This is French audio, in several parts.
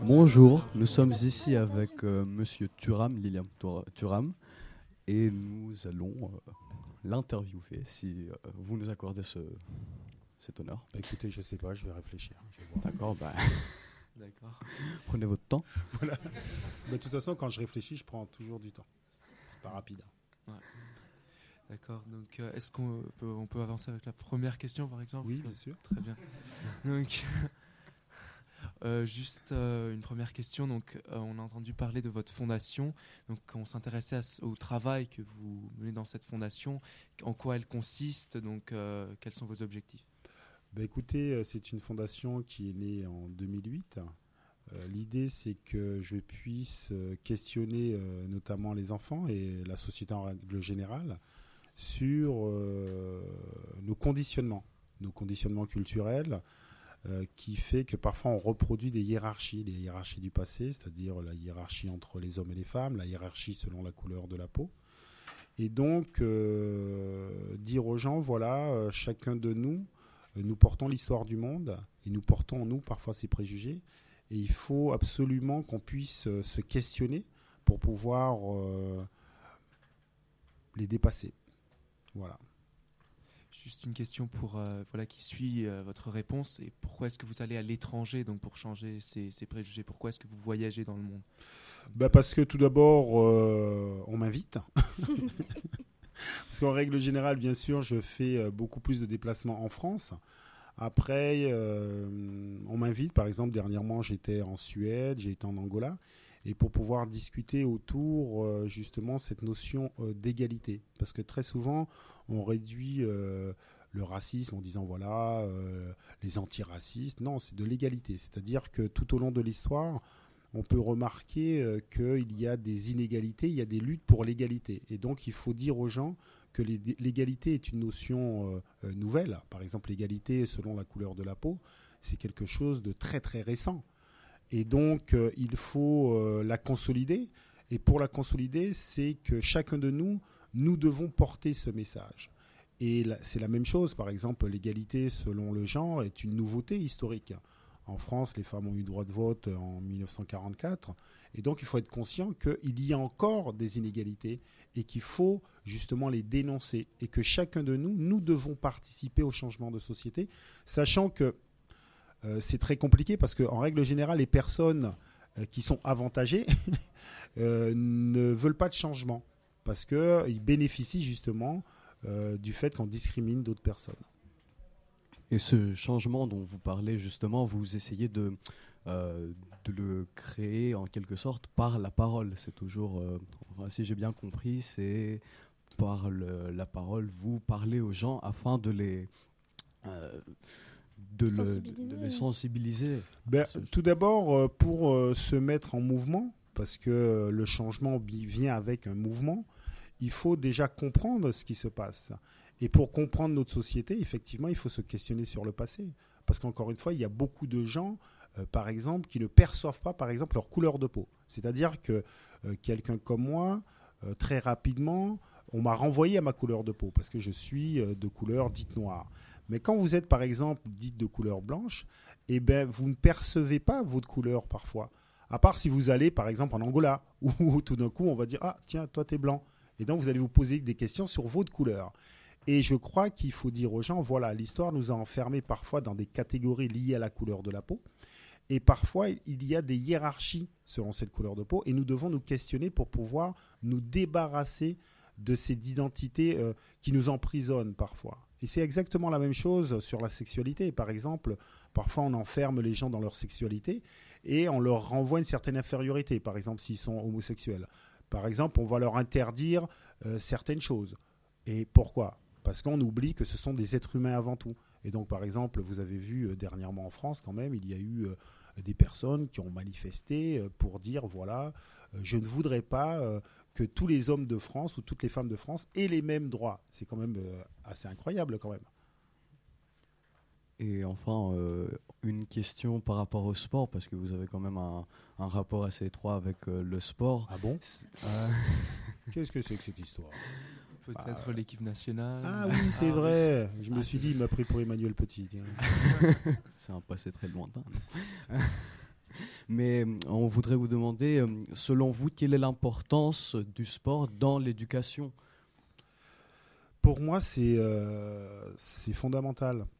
Bonjour, nous sommes ici avec Monsieur Thuram, Lilian Thuram, et nous allons l'interviewer si vous nous accordez cet honneur. Écoutez, je sais pas, je vais réfléchir. Je vais voir. D'accord, d'accord. Prenez votre temps. Voilà. De toute façon, quand je réfléchis, je prends toujours du temps. C'est pas rapide. Ouais. D'accord, donc est-ce qu'on peut avancer avec la première question par exemple? Oui, bien sûr. Très bien. Donc, juste une première question. Donc, on a entendu parler de votre fondation. Donc, on s'intéressait au travail que vous menez dans cette fondation. En quoi elle consiste? Donc, quels sont vos objectifs? Écoutez, c'est une fondation qui est née en 2008. L'idée, c'est que je puisse questionner notamment les enfants et la société en règle générale sur nos conditionnements culturels, qui fait que parfois on reproduit des hiérarchies du passé, c'est-à-dire la hiérarchie entre les hommes et les femmes, la hiérarchie selon la couleur de la peau. Et donc, dire aux gens, voilà, chacun de nous, nous portons l'histoire du monde et nous portons en nous parfois ces préjugés. Et il faut absolument qu'on puisse se questionner pour pouvoir les dépasser. Voilà. Juste une question qui suit votre réponse. Et pourquoi est-ce que vous allez à l'étranger donc pour changer ces préjugés? Pourquoi est-ce que vous voyagez dans le monde? Parce que tout d'abord, on m'invite. Parce qu'en règle générale, bien sûr, je fais beaucoup plus de déplacements en France. Après, on m'invite. Par exemple, dernièrement, j'étais en Suède, j'ai été en Angola. Et pour pouvoir discuter autour, justement, cette notion d'égalité. Parce que très souvent, on réduit le racisme en disant, voilà, les antiracistes. Non, c'est de l'égalité. C'est-à-dire que tout au long de l'histoire, on peut remarquer qu'il y a des inégalités, il y a des luttes pour l'égalité. Et donc, il faut dire aux gens que l'égalité est une notion nouvelle. Par exemple, l'égalité selon la couleur de la peau, c'est quelque chose de très, très récent. Et donc, il faut la consolider. Et pour la consolider, c'est que chacun de nous devons porter ce message. Et c'est la même chose. Par exemple, l'égalité selon le genre est une nouveauté historique. En France, les femmes ont eu droit de vote en 1944. Et donc, il faut être conscient qu'il y a encore des inégalités et qu'il faut justement les dénoncer. Et que chacun de nous devons participer au changement de société, sachant que c'est très compliqué parce qu'en règle générale, les personnes qui sont avantagées ne veulent pas de changement parce qu'ils bénéficient justement du fait qu'on discrimine d'autres personnes. Et ce changement dont vous parlez justement, vous essayez de le créer en quelque sorte par la parole. C'est toujours, si j'ai bien compris, c'est par la parole, vous parlez aux gens afin de les sensibiliser. Tout d'abord, pour se mettre en mouvement, parce que le changement vient avec un mouvement, il faut déjà comprendre ce qui se passe. Et pour comprendre notre société, effectivement, il faut se questionner sur le passé. Parce qu'encore une fois, il y a beaucoup de gens, par exemple, qui ne perçoivent pas, par exemple, leur couleur de peau. C'est-à-dire que quelqu'un comme moi, très rapidement, on m'a renvoyé à ma couleur de peau, parce que je suis de couleur dite noire. Mais quand vous êtes, par exemple, dite de couleur blanche, eh ben, vous ne percevez pas votre couleur parfois. À part si vous allez, par exemple, en Angola, où tout d'un coup, on va dire « Ah, tiens, toi, t'es blanc ». Et donc, vous allez vous poser des questions sur votre couleur. Et je crois qu'il faut dire aux gens, voilà, l'histoire nous a enfermés parfois dans des catégories liées à la couleur de la peau. Et parfois, il y a des hiérarchies selon cette couleur de peau. Et nous devons nous questionner pour pouvoir nous débarrasser de ces identités qui nous emprisonnent parfois. Et c'est exactement la même chose sur la sexualité. Par exemple, parfois on enferme les gens dans leur sexualité et on leur renvoie une certaine infériorité, par exemple s'ils sont homosexuels. Par exemple, on va leur interdire certaines choses. Et pourquoi ? Parce qu'on oublie que ce sont des êtres humains avant tout. Et donc, par exemple, vous avez vu dernièrement en France, quand même, il y a eu des personnes qui ont manifesté pour dire, voilà, je ne voudrais pas que tous les hommes de France ou toutes les femmes de France aient les mêmes droits. C'est quand même assez incroyable, quand même. Et enfin, une question par rapport au sport, parce que vous avez quand même un rapport assez étroit avec le sport. Ah bon ? Qu'est-ce que c'est que cette histoire ? Peut-être l'équipe nationale. Ah oui, c'est vrai. Je me suis dit, il m'a pris pour Emmanuel Petit. C'est un passé très lointain. Mais on voudrait vous demander, selon vous, quelle est l'importance du sport dans l'éducation ? Pour moi, c'est fondamental.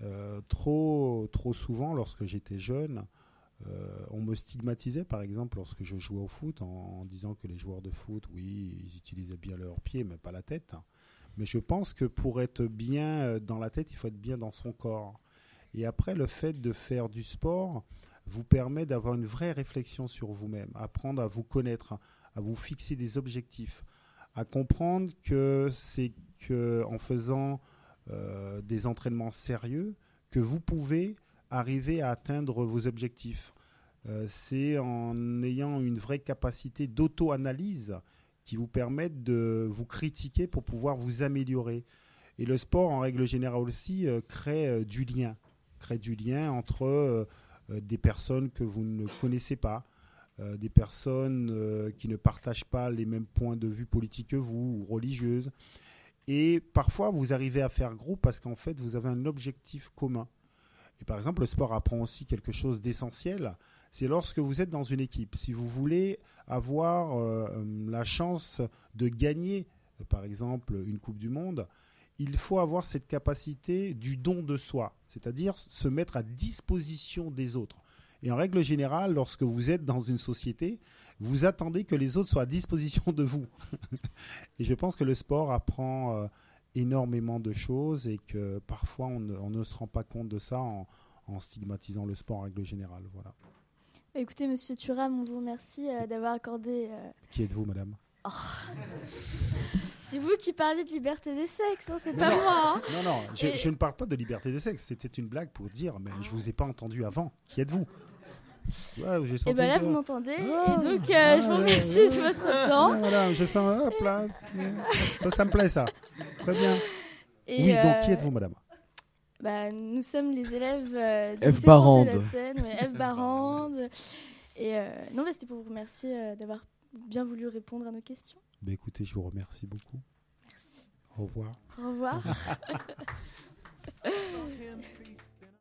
Trop souvent, lorsque j'étais jeune, on me stigmatisait, par exemple, lorsque je jouais au foot, en disant que les joueurs de foot, oui, ils utilisaient bien leurs pieds, mais pas la tête. Mais je pense que pour être bien dans la tête, il faut être bien dans son corps. Et après, le fait de faire du sport vous permet d'avoir une vraie réflexion sur vous-même, apprendre à vous connaître, à vous fixer des objectifs, à comprendre que c'est en faisant des entraînements sérieux que vous pouvez arriver à atteindre vos objectifs. C'est en ayant une vraie capacité d'auto-analyse qui vous permettent de vous critiquer pour pouvoir vous améliorer. Et le sport, en règle générale aussi, crée du lien entre des personnes que vous ne connaissez pas, des personnes qui ne partagent pas les mêmes points de vue politiques que vous ou religieuses. Et parfois, vous arrivez à faire groupe parce qu'en fait, vous avez un objectif commun. Et par exemple, le sport apprend aussi quelque chose d'essentiel. C'est lorsque vous êtes dans une équipe. Si vous voulez avoir la chance de gagner, par exemple, une Coupe du Monde, il faut avoir cette capacité du don de soi, c'est-à-dire se mettre à disposition des autres. Et en règle générale, lorsque vous êtes dans une société, vous attendez que les autres soient à disposition de vous. Et je pense que le sport apprend énormément de choses et que parfois on ne se rend pas compte de ça en stigmatisant le sport en règle générale. Voilà. Écoutez, Monsieur Thuram, on vous remercie d'avoir accordé... Qui êtes-vous, madame ? C'est vous qui parlez de liberté des sexes, hein, c'est pas moi. Hein. Non, je ne parle pas de liberté des sexes. C'était une blague pour dire, mais je vous ai pas entendu avant. Qui êtes-vous ? Ouais, j'ai senti et bien là, vous m'entendez. Et donc, je vous remercie de votre temps. Voilà, je sens, hop là. Ça me plaît, ça. Très bien. Et oui, donc qui êtes-vous, madame ? Nous sommes les élèves F. Barrande. F. Barrande. Et non, c'était pour vous remercier d'avoir bien voulu répondre à nos questions. Écoutez, je vous remercie beaucoup. Merci. Au revoir. Au revoir.